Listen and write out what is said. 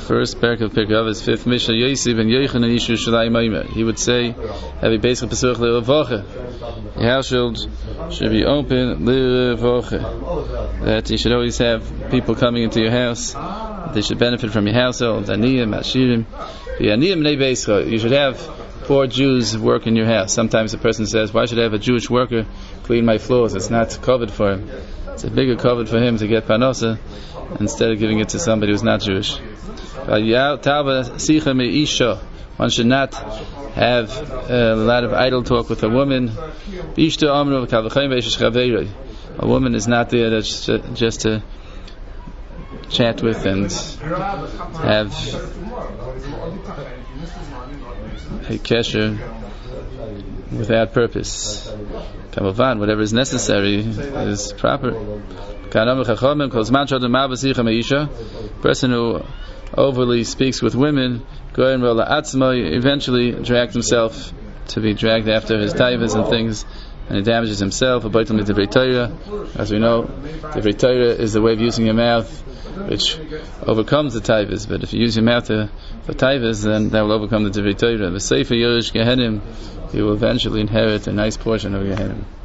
first parak of Pirkei Avos, fifth Mishnah, Yosef ben Yochanan Yishu Shalai Maimer. He would say, "Have basic pesuch le'levacha." Your household should be open le'levacha. That you should always have people coming into your house. They should benefit from your household. Aniyim, Ashirim, Aniyim nei beischa. You should have poor Jews work in your house. Sometimes a person says, "Why should I have a Jewish worker clean my floors?" It's not covered for him. It's a bigger covered for him to get parnasa instead of giving it to somebody who's not Jewish. One should not have a lot of idle talk with a woman. A woman is not there just to chat with and have a kesher without purpose. Kamavan, whatever is necessary is proper. Person who overly speaks with women eventually drags himself to be dragged after his taivas and things, and he damages himself. As we know, Divrei Torah is the way of using your mouth which overcomes the taivas, but if you use your mouth for taivas, then that will overcome the Divrei Torah. The Sefer Yerush Gehenim, you will eventually inherit a nice portion of Gehenim.